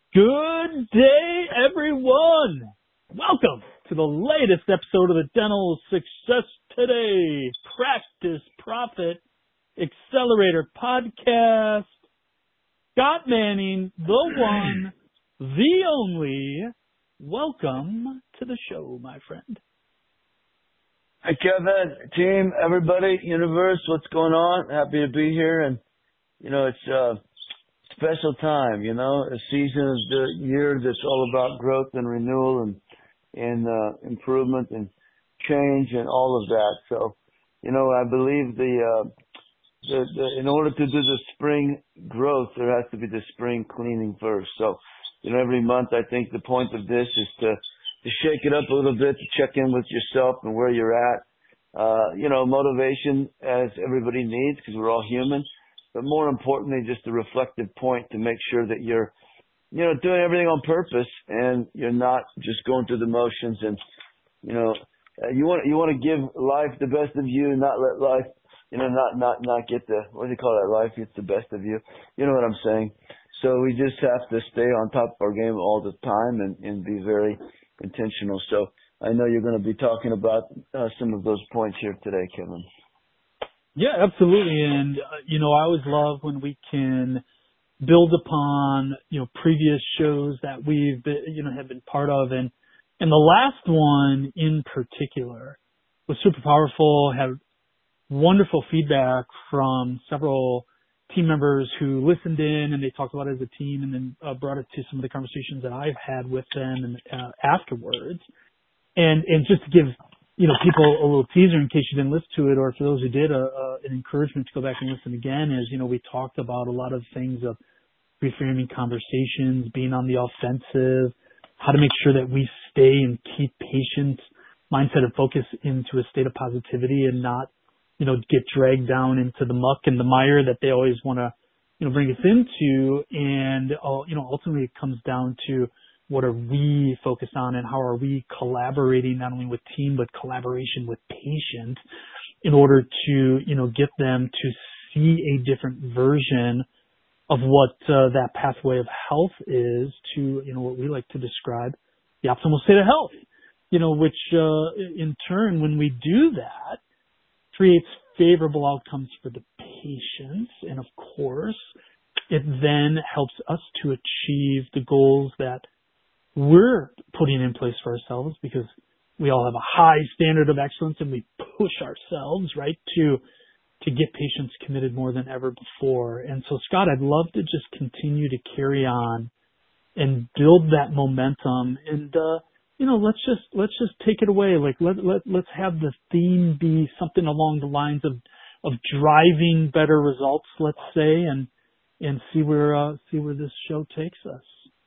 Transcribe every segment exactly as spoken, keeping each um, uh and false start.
Good day, everyone. Welcome to the latest episode of the Dental Success Today Practice Profit Accelerator Podcast. Scott Manning, the one, the only. Welcome to the show, my friend. Hi, Kevin, team, everybody, universe, what's going on? Happy to be here. And, you know, it's a special time, you know, a season of the year that's all about growth and renewal and, and uh, improvement and change and all of that. So, you know, I believe the, uh, the, the in order to do the spring growth, there has to be the spring cleaning first. So, you know, every month I think the point of this is to to shake it up a little bit, to check in with yourself and where you're at. Uh, you know, motivation as everybody needs because we're all human, but more importantly, just a reflective point to make sure that you're, you know, doing everything on purpose and you're not just going through the motions. And, you know, uh, you want, you want to give life the best of you and not let life, you know, not, not, not get the, what do you call that? Life gets the best of you. You know what I'm saying? So we just have to stay on top of our game all the time and, and be very intentional. So I know you're going to be talking about uh, some of those points here today, Kevin. Yeah, absolutely. And, uh, you know, I always love when we can build upon, you know, previous shows that we've been, you know, have been part of. And, and the last one in particular was super powerful, had wonderful feedback from several team members who listened in and they talked about it as a team and then uh, brought it to some of the conversations that I've had with them and uh, afterwards. And, and just to give, you know, people a little teaser in case you didn't listen to it, or for those who did, uh, uh, an encouragement to go back and listen again is, you know, we talked about a lot of things of reframing conversations, being on the offensive, how to make sure that we stay and keep patients' mindset and focus into a state of positivity and not, you know, get dragged down into the muck and the mire that they always want to, you know, bring us into. And, uh, you know, ultimately it comes down to what are we focused on and how are we collaborating not only with team, but collaboration with patients in order to, you know, get them to see a different version of what uh, that pathway of health is to, you know, what we like to describe the optimal state of health, you know, which uh, in turn, when we do that, creates favorable outcomes for the patients. And of course, it then helps us to achieve the goals that we're putting in place for ourselves because we all have a high standard of excellence and we push ourselves, right, to, to get patients committed more than ever before. And so, Scott, I'd love to just continue to carry on and build that momentum and, uh, you know, let's just, let's just take it away. Like, let, let, let's have the theme be something along the lines of, of driving better results, let's say, and, and see where, uh, see where this show takes us.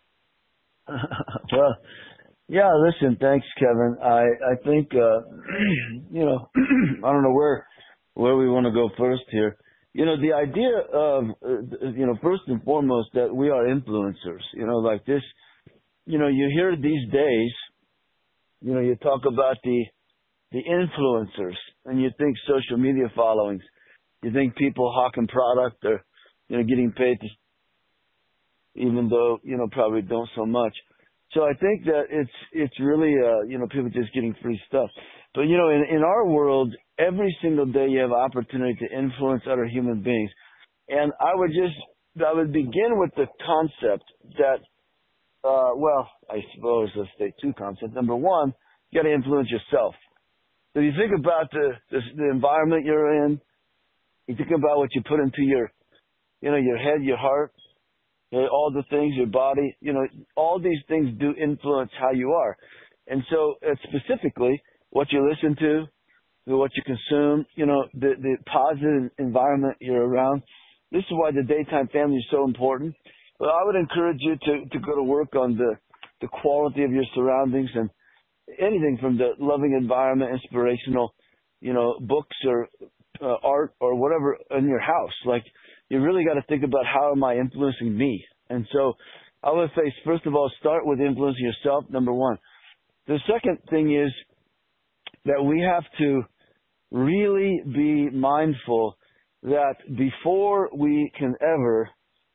Well, yeah, listen, thanks, Kevin. I, I think, uh, you know, I don't know where, where we want to go first here. You know, the idea of, uh, you know, first and foremost that we are influencers, you know, like this, you know, you hear these days, you know, you talk about the the influencers, and you think social media followings. You think people hawking product or, you know, getting paid to, even though, you know, probably don't so much. So I think that it's it's really, uh, you know, people just getting free stuff. But, you know, in, in our world, every single day you have opportunity to influence other human beings. And I would just, I would begin with the concept that, Uh, well, I suppose let's state two concepts. Number one, you got to influence yourself. So you think about the, the the environment you're in. You think about what you put into your, you know, your head, your heart, you know, all the things, your body. You know, all these things do influence how you are. And so, uh, specifically, what you listen to, what you consume. You know, the the positive environment you're around. This is why the daytime family is so important. Well, I would encourage you to, to go to work on the, the quality of your surroundings and anything from the loving environment, inspirational, you know, books or uh, art or whatever in your house. Like, you really got to think about how am I influencing me? And so I would say, first of all, start with influencing yourself, number one. The second thing is that we have to really be mindful that before we can ever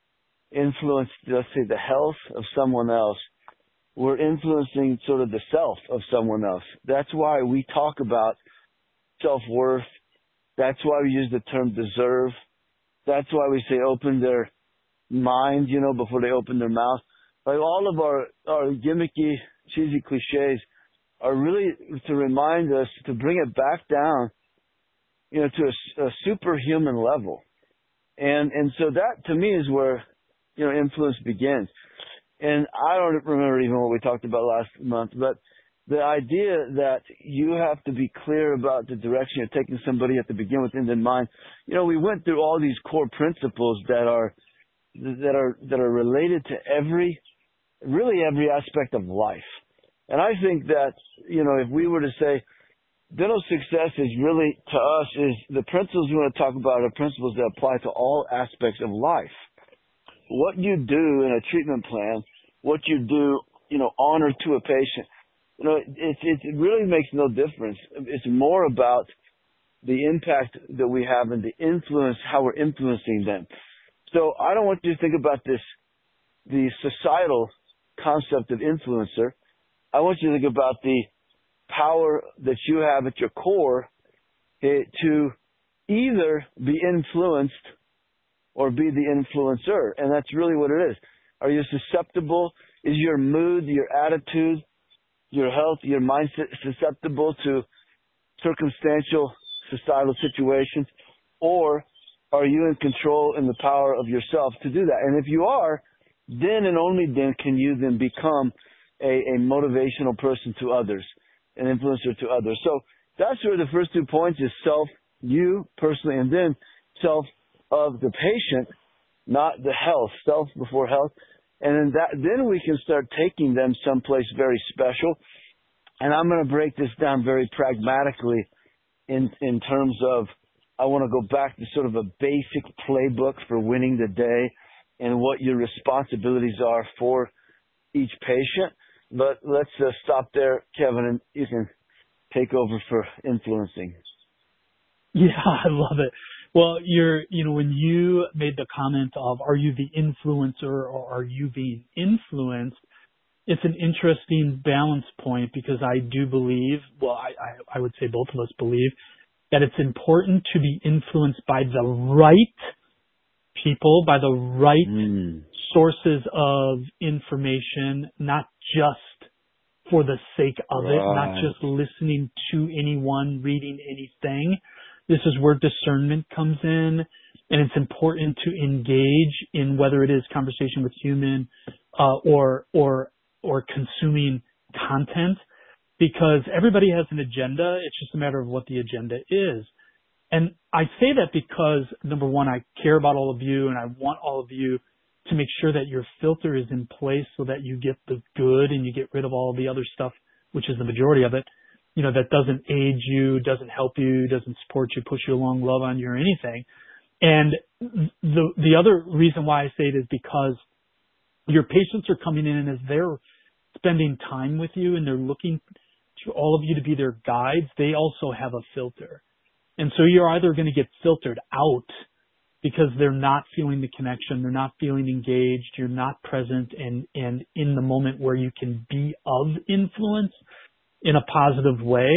influence, let's say, the health of someone else, we're influencing sort of the self of someone else. That's why we talk about self-worth. That's why we use the term deserve. That's why we say open their mind, you know, before they open their mouth. Like all of our, our gimmicky, cheesy cliches are really to remind us to bring it back down, you know, to a, a superhuman level. And, and so that to me is where, you know, influence begins. And I don't remember even what we talked about last month, but the idea that you have to be clear about the direction you're taking somebody at the begin with end in mind. You know, we went through all these core principles that are, that are, that are related to every, really every aspect of life. And I think that, you know, if we were to say dental success is really, to us, is the principles we want to talk about are principles that apply to all aspects of life. What you do in a treatment plan, what you do, you know, honor to a patient, you know, it, it, it really makes no difference. It's more about the impact that we have and the influence, how we're influencing them. So I don't want you to think about this, the societal concept of influencer. I want you to think about the power that you have at your core eh, to either be influenced or be the influencer. And that's really what it is. Are you susceptible? Is your mood, your attitude, your health, your mindset susceptible to circumstantial societal situations? Or are you in control and the power of yourself to do that? And if you are, then and only then can you then become a, a motivational person to others, an influencer to others. So that's where the first two points is self, you personally, and then self of the patient, not the health, self before health. And then that, then we can start taking them someplace very special. And I'm going to break this down very pragmatically in, in terms of, I want to go back to sort of a basic playbook for winning the day and what your responsibilities are for each patient. But let's uh, stop there, Kevin, and you can take over for influencing. Yeah, I love it. Well, you're, you know, when you made the comment of, are you the influencer or are you being influenced? It's an interesting balance point because I do believe, well, I, I, I would say both of us believe that it's important to be influenced by the right people, by the right mm. sources of information, not just for the sake of right. it, not just listening to anyone, reading anything. This is where discernment comes in, and it's important to engage in whether it is conversation with human uh, or or or consuming content, because everybody has an agenda. It's just a matter of what the agenda is. And I say that because, number one, I care about all of you, and I want all of you to make sure that your filter is in place so that you get the good and you get rid of all the other stuff, which is the majority of it, you know, that doesn't aid you, doesn't help you, doesn't support you, push you along, love on you or anything. And the the other reason why I say it is because your patients are coming in, and as they're spending time with you and they're looking to all of you to be their guides, they also have a filter. And so you're either going to get filtered out because they're not feeling the connection, they're not feeling engaged, you're not present and, and in the moment where you can be of influence in a positive way.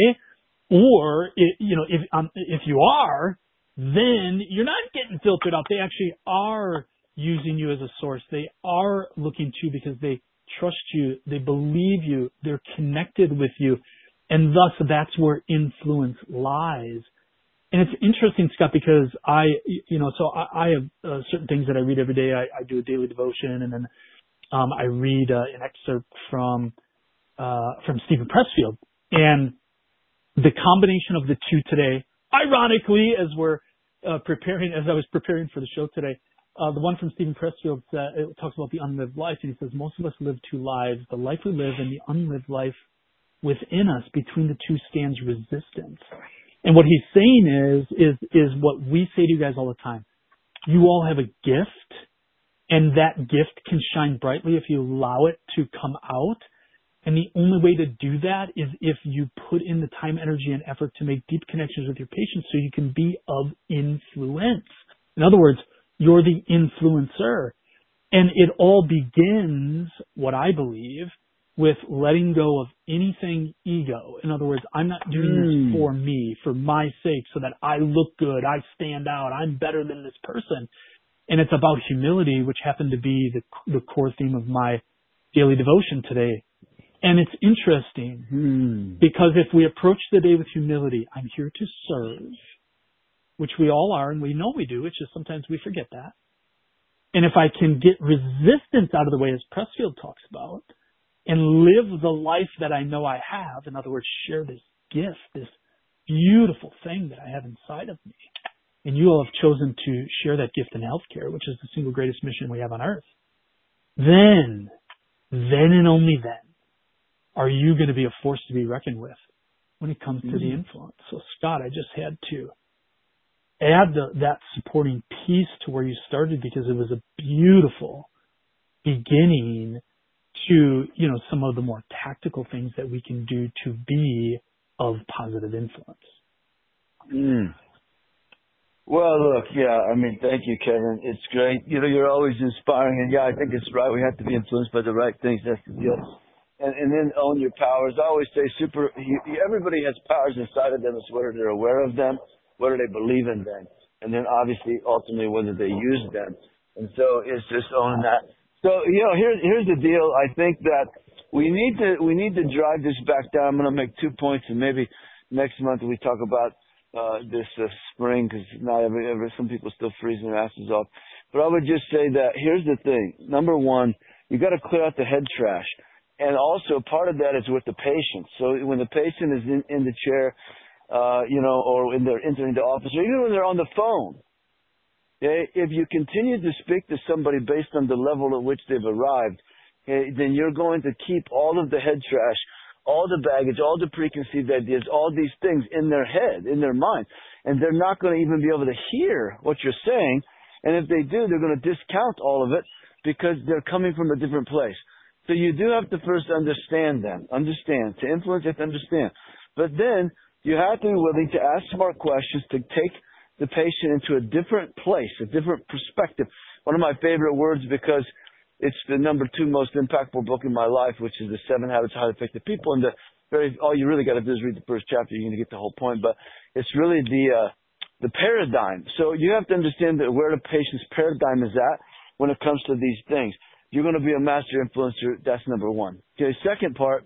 Or, it, you know, if um, if you are, then you're not getting filtered out. They actually are using you as a source. They are looking to you because they trust you, they believe you, they're connected with you, and thus that's where influence lies. And it's interesting, Scott, because I, you know, so I, I have uh, certain things that I read every day. I, I do a daily devotion, and then um, I read uh, an excerpt from uh, from Stephen Pressfield. And the combination of the two today, ironically, as we're uh, preparing, as I was preparing for the show today, uh, the one from Stephen Pressfield uh, it talks about the unlived life, and he says most of us live two lives: the life we live and the unlived life within us. Between the two stands resistance. And what he's saying is, is, is what we say to you guys all the time. You all have a gift, and that gift can shine brightly if you allow it to come out. And the only way to do that is if you put in the time, energy, and effort to make deep connections with your patients so you can be of influence. In other words, you're the influencer. And it all begins, what I believe, with letting go of anything ego. In other words, I'm not doing Mm. this for me, for my sake, so that I look good, I stand out, I'm better than this person. And it's about humility, which happened to be the, the core theme of my daily devotion today. And it's interesting Mm. because if we approach the day with humility, I'm here to serve, which we all are, and we know we do. It's just sometimes we forget that. And if I can get resistance out of the way, as Pressfield talks about, and live the life that I know I have, in other words, share this gift, this beautiful thing that I have inside of me, and you all have chosen to share that gift in healthcare, which is the single greatest mission we have on earth, then, then and only then, are you going to be a force to be reckoned with when it comes to mm-hmm. the influence. So, Scott, I just had to add the, that supporting piece to where you started because it was a beautiful beginning to, you know, some of the more tactical things that we can do to be of positive influence. Mm. Well, look, yeah, I mean, thank you, Kevin. It's great. You know, you're always inspiring, and yeah, I think it's right. We have to be influenced by the right things. That's the deal. And, and then own your powers. I always say super, you, everybody has powers inside of them. It's whether they're aware of them, whether they believe in them, and then obviously, ultimately, whether they use them. And so it's just owning that. So, you know, here's, here's the deal. I think that we need to, we need to drive this back down. I'm going to make two points, and maybe next month we talk about uh, this uh, spring, because not every, every, some people still freezing their asses off. But I would just say that here's the thing. Number one, you got to clear out the head trash. And also part of that is with the patient. So when the patient is in, in the chair, uh, you know, or when they're entering the office, or even when they're on the phone, okay, if you continue to speak to somebody based on the level at which they've arrived, okay, then you're going to keep all of the head trash, all the baggage, all the preconceived ideas, all these things in their head, in their mind. And they're not going to even be able to hear what you're saying. And if they do, they're going to discount all of it because they're coming from a different place. So you do have to first understand them. Understand. To influence, you have to understand. But then you have to be willing to ask smart questions to take the patient into a different place, a different perspective. One of my favorite words, because it's the number two most impactful book in my life, which is The Seven Habits of Highly Effective People. And the very, all you really got to do is read the first chapter. You're going to get the whole point. But it's really the uh, the paradigm. So you have to understand that where the patient's paradigm is at when it comes to these things. You're going to be a master influencer. That's number one. Okay. Second part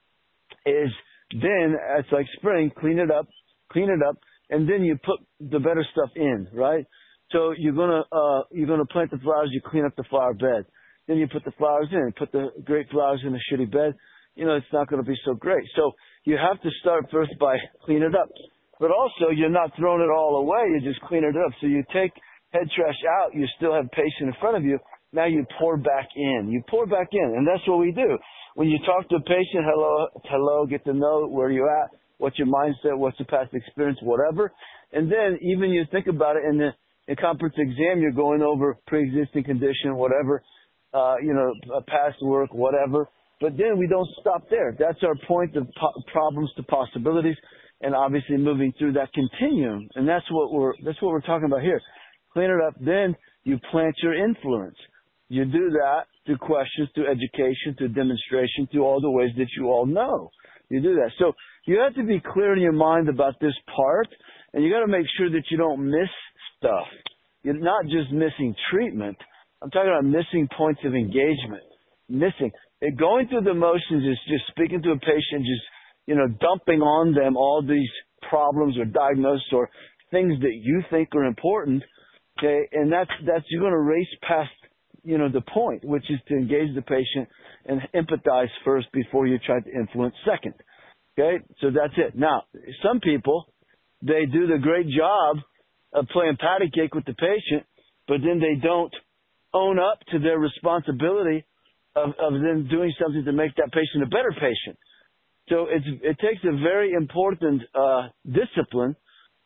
is then it's like spring, clean it up, clean it up, and then you put the better stuff in, right? So you're going to, uh, you're going to plant the flowers, you clean up the flower bed. Then you put the flowers in, put the great flowers in a shitty bed. You know, it's not going to be so great. So you have to start first by clean it up. But also you're not throwing it all away. You just clean it up. So you take head trash out. You still have patient in front of you. Now you pour back in. You pour back in, and that's what we do. When you talk to a patient, hello, hello, get to know where you're at, what's your mindset, what's the past experience, whatever. And then even you think about it in the, in conference exam, you're going over pre-existing condition, whatever, uh, you know, past work, whatever. But then we don't stop there. That's our point of po- problems to possibilities, and obviously moving through that continuum. And that's what we're that's what we're talking about here. Clean it up. Then you plant your influence. You do that through questions, through education, through demonstration, through all the ways that you all know. You do that. So you have to be clear in your mind about this part, and you got to make sure that you don't miss stuff. You're not just missing treatment. I'm talking about missing points of engagement. Missing. It, going through the motions is just speaking to a patient, just, you know, dumping on them all these problems or diagnoses or things that you think are important. Okay, and that's that's you're going to race past, you know, the point, which is to engage the patient and empathize first before you try to influence second. Okay, so that's it. Now, some people, they do the great job of playing patty cake with the patient, but then they don't own up to their responsibility of, of them doing something to make that patient a better patient. So it's, it takes a very important uh, discipline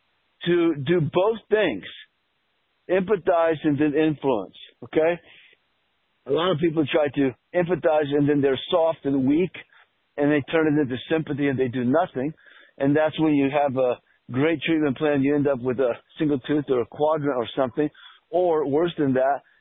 to do both things, empathize and then influence, okay? A lot of people try to empathize and then they're soft and weak and they turn it into sympathy and they do nothing. And that's when you have a great treatment plan, you end up with a single tooth or a quadrant or something. Or worse than that,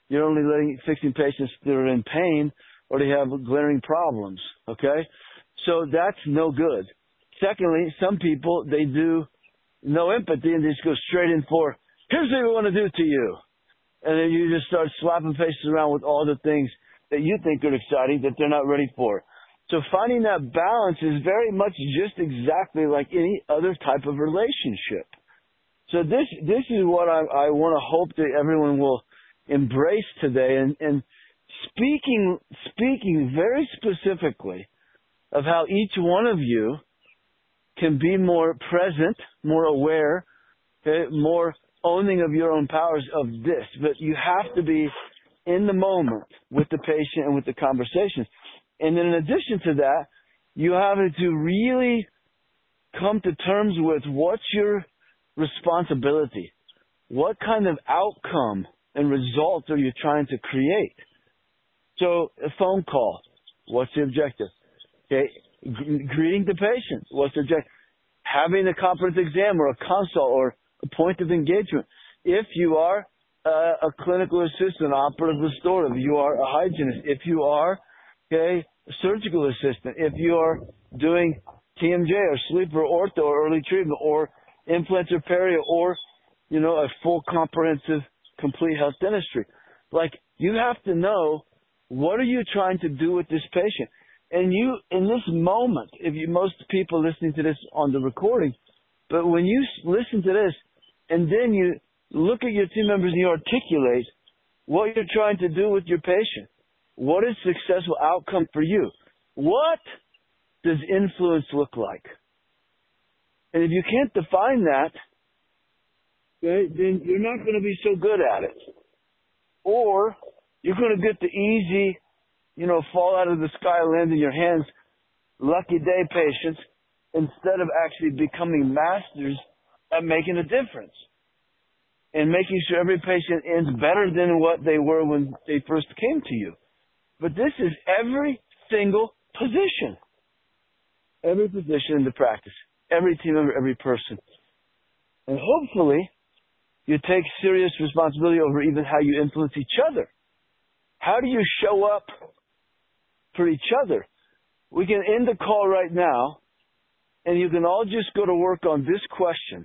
You're only letting, fixing patients that are in pain or they have glaring problems, okay? So that's no good. Secondly, some people, they do no empathy and they just go straight in for, here's what we want to do to you. And then you just start slapping faces around with all the things that you think are exciting that they're not ready for. So finding that balance is very much just exactly like any other type of relationship. So this this is what I, I want to hope that everyone will embrace today. And, and speaking speaking very specifically of how each one of you can be more present, more aware, okay, more owning of your own powers of this. But you have to be in the moment with the patient and with the conversation. And then in addition to that, you have to really come to terms with what's your responsibility. What kind of outcome and result are you trying to create? So a phone call, what's the objective? Okay, G- greeting the patient, what's the objective? Having a competent exam or a consult or a point of engagement. If you are uh, a clinical assistant, operative restorative, you are a hygienist. If you are okay, a surgical assistant, if you are doing T M J or sleep or ortho or early treatment or implants or perio or, you know, a full comprehensive complete health dentistry. Like, you have to know, what are you trying to do with this patient? And you, in this moment, if you, most people listening to this on the recording, but when you listen to this and then you look at your team members and you articulate what you're trying to do with your patient, what is successful outcome for you? What does influence look like? And if you can't define that, okay, then you're not going to be so good at it. Or you're going to get the easy, you know, fall out of the sky, land in your hands, lucky day patients, instead of actually becoming masters at making a difference and making sure every patient ends better than what they were when they first came to you. But this is every single position, every position in the practice, every team member, every person. And hopefully you take serious responsibility over even how you influence each other. How do you show up for each other? We can end the call right now, and you can all just go to work on this question.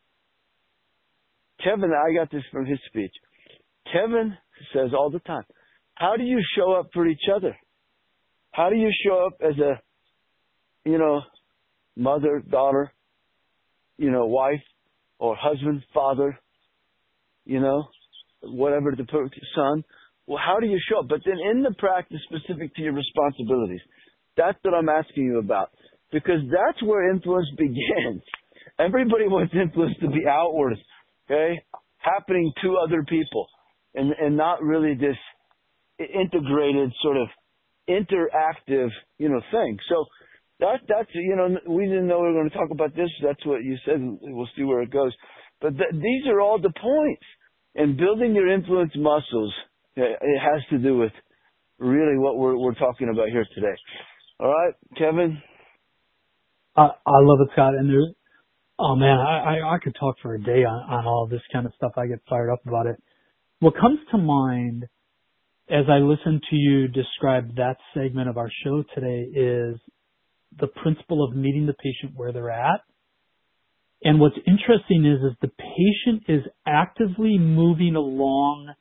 Kevin, I got this from his speech. Kevin says all the time, how do you show up for each other? How do you show up as a, you know, mother, daughter, you know, wife, or husband, father, you know, whatever the son? Well, how do you show up? But then in the practice specific to your responsibilities, that's what I'm asking you about. Because that's where influence begins. Everybody wants influence to be outward, okay, happening to other people, and and not really this integrated sort of interactive, you know, thing. So that that's you know, we didn't know we were going to talk about this. That's what you said. We'll see where it goes. But th- these are all the points. And building your influence muscles, it has to do with really what we're we're talking about here today. All right, Kevin. I, I love it, Scott. And there's, oh man, I, I I could talk for a day on on all this kind of stuff. I get fired up about it. What comes to mind as I listen to you describe that segment of our show today is the principle of meeting the patient where they're at. And what's interesting is, is the patient is actively moving along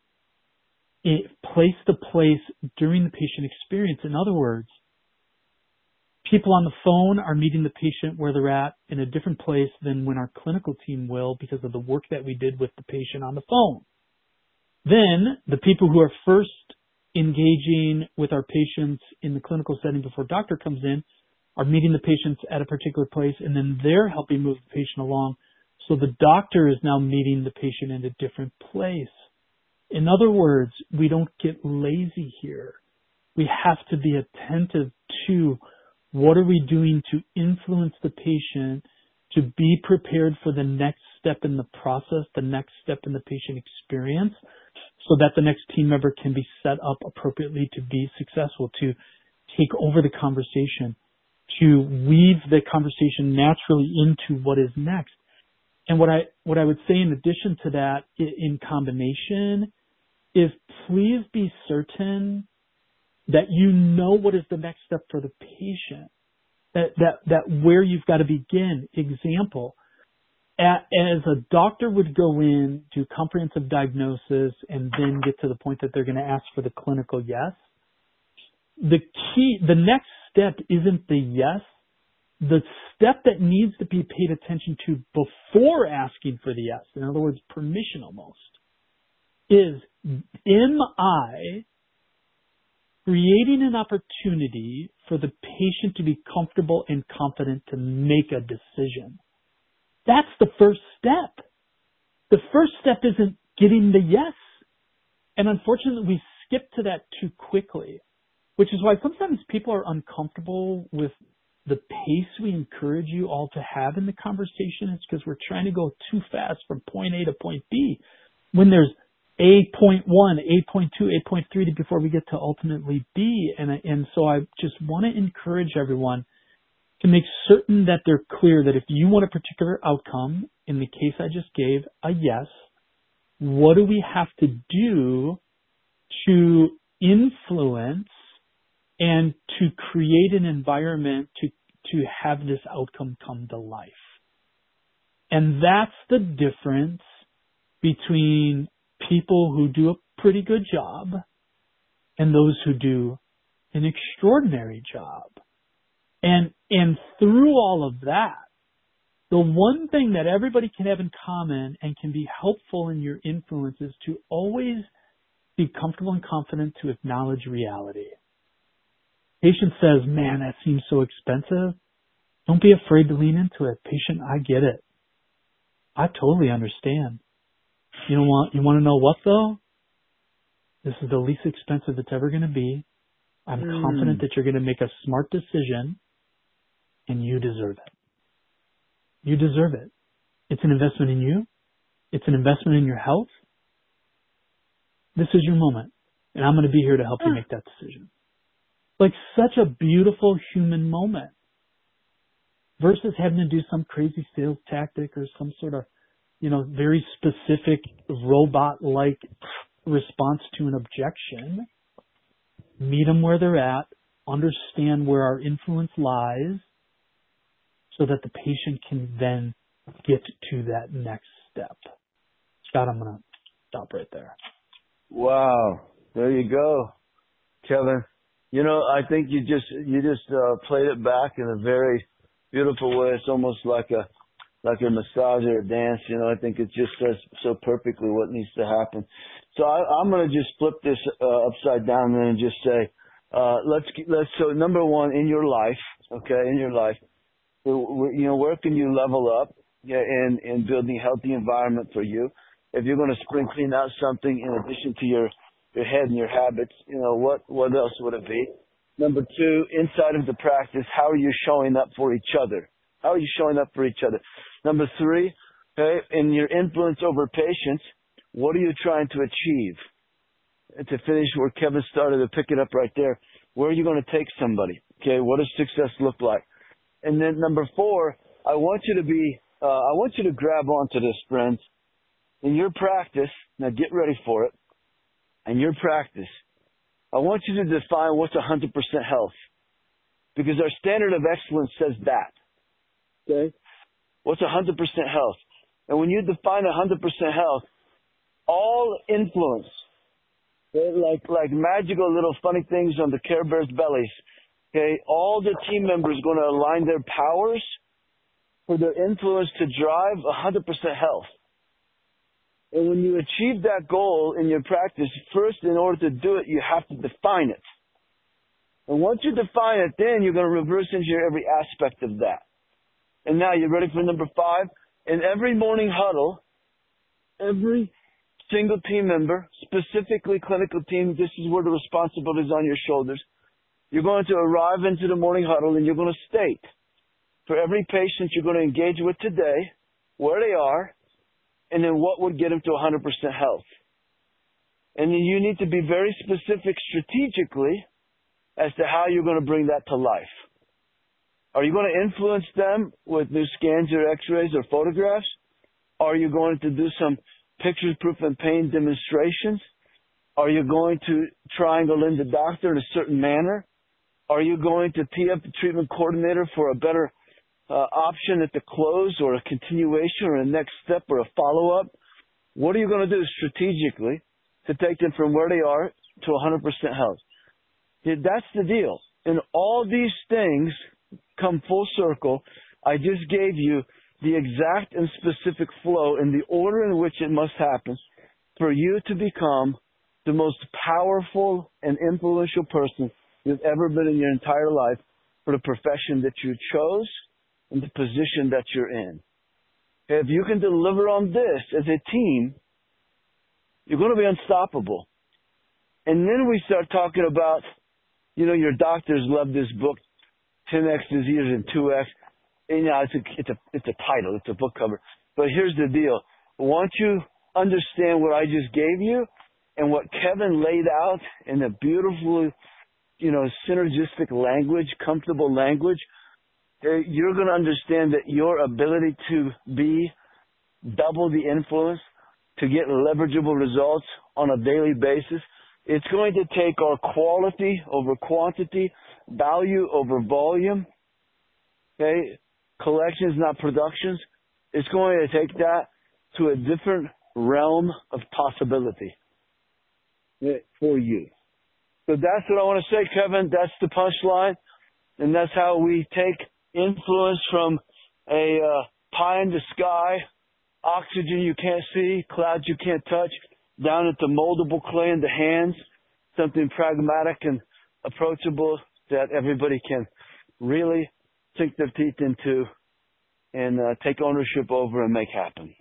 place to place during the patient experience. In other words, people on the phone are meeting the patient where they're at in a different place than when our clinical team will because of the work that we did with the patient on the phone. Then the people who are first engaging with our patients in the clinical setting before doctor comes in are meeting the patients at a particular place, and then they're helping move the patient along. So the doctor is now meeting the patient in a different place. In other words, we don't get lazy here. We have to be attentive to what are we doing to influence the patient to be prepared for the next step in the process, the next step in the patient experience, so that the next team member can be set up appropriately to be successful, to take over the conversation, to weave the conversation naturally into what is next. And what I what I would say in addition to that, in combination, is please be certain that you know what is the next step for the patient, that, that, that where you've got to begin. Example, at, as a doctor would go in, do comprehensive diagnosis, and then get to the point that they're going to ask for the clinical yes, the key, the next step isn't the yes. The step that needs to be paid attention to before asking for the yes, in other words, permission almost, is am I creating an opportunity for the patient to be comfortable and confident to make a decision? That's the first step. The first step isn't getting the yes. And unfortunately, we skip to that too quickly, which is why sometimes people are uncomfortable with the pace we encourage you all to have in the conversation. It's because we're trying to go too fast from point A to point B when there's A point one, A point two, A point three before we get to ultimately B. And, and so I just want to encourage everyone to make certain that they're clear that if you want a particular outcome, in the case I just gave, a yes, what do we have to do to influence and to create an environment to, to have this outcome come to life? And that's the difference between people who do a pretty good job and those who do an extraordinary job. And, and through all of that, the one thing that everybody can have in common and can be helpful in your influence is to always be comfortable and confident to acknowledge reality. Patient says, man, that seems so expensive. Don't be afraid to lean into it. Patient, I get it. I totally understand. You know what? You want to know what though? This is the least expensive it's ever going to be. I'm mm. confident that you're going to make a smart decision, and you deserve it. You deserve it. It's an investment in you. It's an investment in your health. This is your moment, and I'm going to be here to help you make that decision. Like such a beautiful human moment versus having to do some crazy sales tactic or some sort of, you know, very specific robot-like response to an objection. Meet them where they're at, understand where our influence lies so that the patient can then get to that next step. Scott, I'm going to stop right there. Wow. There you go, Kevin. You know, I think you just you just uh, played it back in a very beautiful way. It's almost like a like a massage or a dance. You know, I think it just says so perfectly what needs to happen. So I, I'm going to just flip this uh, upside down and just say, uh, let's let's. So number one, in your life, okay, in your life, you know, where can you level up? Yeah, in in building a healthy environment for you. If you're going to spring clean out something in addition to your your head and your habits, you know, what, what else would it be? Number two, inside of the practice, how are you showing up for each other? How are you showing up for each other? Number three, okay, in your influence over patients, what are you trying to achieve? And to finish where Kevin started, to pick it up right there, where are you going to take somebody? Okay, what does success look like? And then number four, I want you to be, uh, I want you to grab onto this, friends. In your practice, now get ready for it. In your practice, I want you to define what's one hundred percent health. Because our standard of excellence says that. Okay? What's one hundred percent health? And when you define one hundred percent health, all influence, okay, like, like magical little funny things on the Care Bears' bellies, okay, all the team members going to align their powers for their influence to drive one hundred percent health. And when you achieve that goal in your practice, first, in order to do it, you have to define it. And once you define it, then you're going to reverse engineer every aspect of that. And now, you ready for number five? In every morning huddle, every single team member, specifically clinical team, this is where the responsibility is on your shoulders. You're going to arrive into the morning huddle and you're going to state for every patient you're going to engage with today, where they are, and then what would get them to one hundred percent health. And then you need to be very specific strategically as to how you're going to bring that to life. Are you going to influence them with new scans or x-rays or photographs? Are you going to do some pictures, proof, and pain demonstrations? Are you going to triangle in the doctor in a certain manner? Are you going to tee up the treatment coordinator for a better uh, option at the close or a continuation or a next step or a follow-up? What are you going to do strategically to take them from where they are to one hundred percent health? Yeah, that's the deal. And all these things come full circle. I just gave you the exact and specific flow in the order in which it must happen for you to become the most powerful and influential person you've ever been in your entire life for the profession that you chose and the position that you're in. If you can deliver on this as a team, you're going to be unstoppable. And then we start talking about, you know, your doctors love this book, ten X Disease and two X. And, you know, it's a, it's a, it's a title, it's a book cover. But here's the deal. Once you understand what I just gave you and what Kevin laid out in a beautiful, you know, synergistic language, comfortable language, you're going to understand that your ability to be double the influence, to get leverageable results on a daily basis, it's going to take our quality over quantity, value over volume, okay, collections, not productions. It's going to take that to a different realm of possibility for you. So that's what I want to say, Kevin. That's the punchline. And that's how we take influence from a uh, pie in the sky, oxygen you can't see, clouds you can't touch, down into moldable clay in the hands, something pragmatic and approachable that everybody can really sink their teeth into and uh, take ownership over and make happen.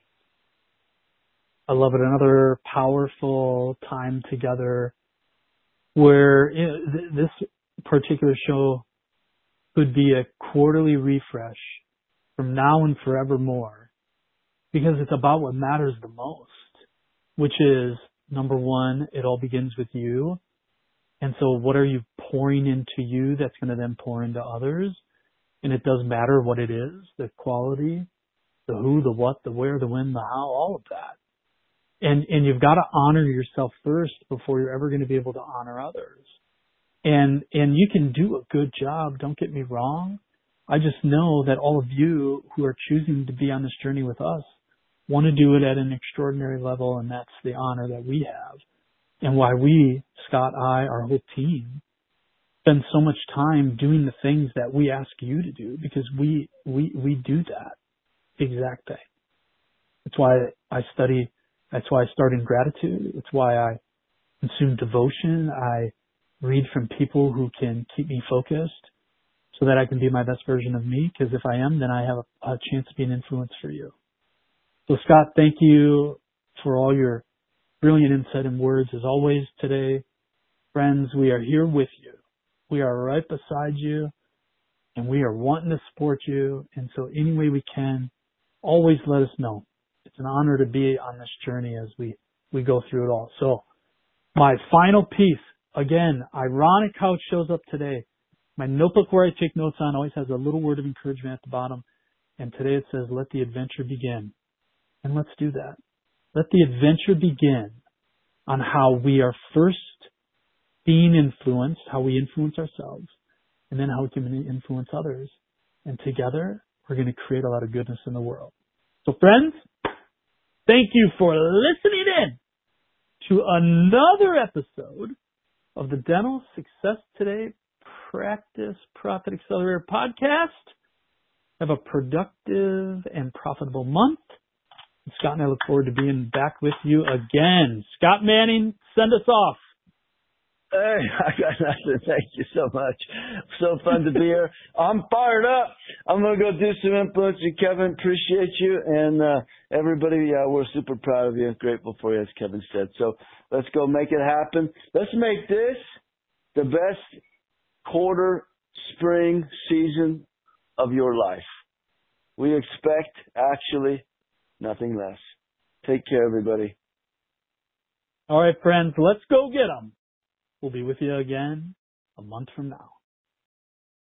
I love it. Another powerful time together where, you know, th- this particular show could be a quarterly refresh from now and forevermore, because it's about what matters the most, which is, number one, it all begins with you. And so what are you pouring into you that's going to then pour into others? And it doesn't matter what it is, the quality, the who, the what, the where, the when, the how, all of that. And, and you've got to honor yourself first before you're ever going to be able to honor others. And, and you can do a good job. Don't get me wrong. I just know that all of you who are choosing to be on this journey with us want to do it at an extraordinary level. And that's the honor that we have and why we, Scott, I, our whole team, spend so much time doing the things that we ask you to do, because we, we, we do that exact thing. That's why I study. That's why I start in gratitude. It's why I consume devotion. I read from people who can keep me focused so that I can be my best version of me. Because if I am, then I have a, a chance to be an influence for you. So Scott, thank you for all your brilliant insight and words as always today. Friends, we are here with you. We are right beside you, and we are wanting to support you. And so any way we can, always let us know. It's an honor to be on this journey as we, we go through it all. So my final piece, again, ironic how it shows up today. My notebook where I take notes on always has a little word of encouragement at the bottom. And today it says, let the adventure begin. And let's do that. Let the adventure begin on how we are first being influenced, how we influence ourselves, and then how we can influence others. And together, we're going to create a lot of goodness in the world. So friends, thank you for listening in to another episode of the Dental Success Today Practice Profit Accelerator podcast. Have a productive and profitable month. Scott and I look forward to being back with you again. Scott Manning, send us off. Hey, I got nothing. Thank you so much. So fun to be here. I'm fired up. I'm going to go do some influencing, Kevin. Appreciate you. And uh, everybody, uh, we're super proud of you and grateful for you, as Kevin said. So let's go make it happen. Let's make this the best quarter, spring, season of your life. We expect, actually, nothing less. Take care, everybody. All right, friends, let's go get them. We'll be with you again a month from now.